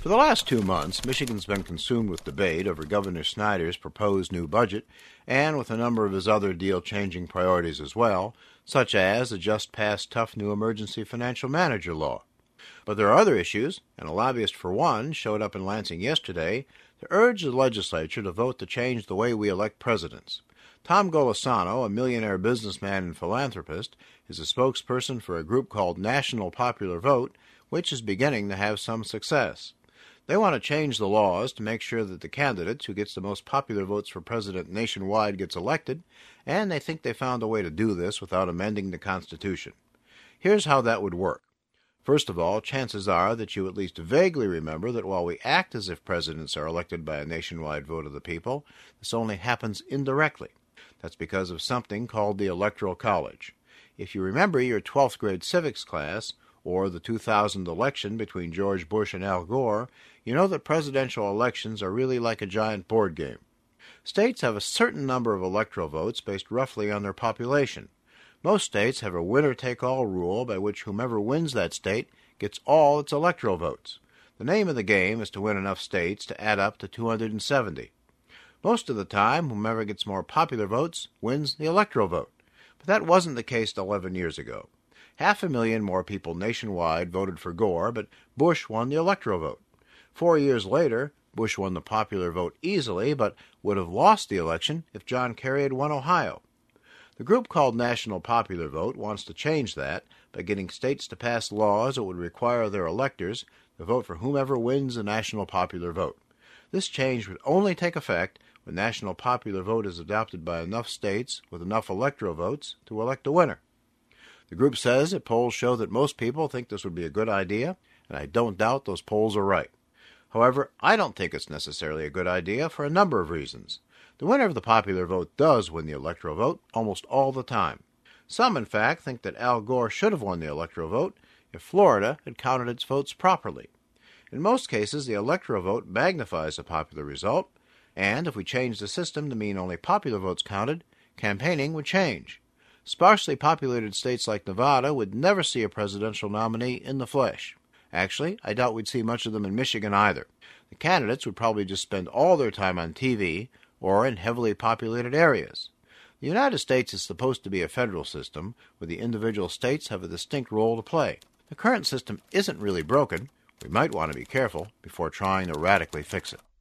For the last 2 months, Michigan's been consumed with debate over Governor Snyder's proposed new budget and with a number of his other deal-changing priorities as well, such as the just-passed tough new emergency financial manager law. But there are other issues, and a lobbyist for one showed up in Lansing yesterday to urge the legislature to vote to change the way we elect presidents. Tom Golisano, a millionaire businessman and philanthropist, is a spokesperson for a group called National Popular Vote, which is beginning to have some success. They want to change the laws to make sure that the candidate who gets the most popular votes for president nationwide gets elected, and they think they found a way to do this without amending the Constitution. Here's how that would work. First of all, chances are that you at least vaguely remember that while we act as if presidents are elected by a nationwide vote of the people, this only happens indirectly. That's because of something called the Electoral College. If you remember your 12th grade civics class, or the 2000 election between George Bush and Al Gore, you know that presidential elections are really like a giant board game. States have a certain number of electoral votes based roughly on their population. Most states have a winner-take-all rule by which whomever wins that state gets all its electoral votes. The name of the game is to win enough states to add up to 270. Most of the time, whomever gets more popular votes wins the electoral vote. But that wasn't the case 11 years ago. 500,000 more people nationwide voted for Gore, but Bush won the electoral vote. 4 years later, Bush won the popular vote easily, but would have lost the election if John Kerry had won Ohio. The group called National Popular Vote wants to change that by getting states to pass laws that would require their electors to vote for whomever wins the national popular vote. This change would only take effect when national popular vote is adopted by enough states with enough electoral votes to elect a winner. The group says that polls show that most people think this would be a good idea, and I don't doubt those polls are right. However, I don't think it's necessarily a good idea for a number of reasons. The winner of the popular vote does win the electoral vote almost all the time. Some, in fact, think that Al Gore should have won the electoral vote if Florida had counted its votes properly. In most cases, the electoral vote magnifies the popular result, and if we change the system to mean only popular votes counted, campaigning would change. Sparsely populated states like Nevada would never see a presidential nominee in the flesh. Actually, I doubt we'd see much of them in Michigan either. The candidates would probably just spend all their time on TV or in heavily populated areas. The United States is supposed to be a federal system where the individual states have a distinct role to play. The current system isn't really broken. We might want to be careful before trying to radically fix it.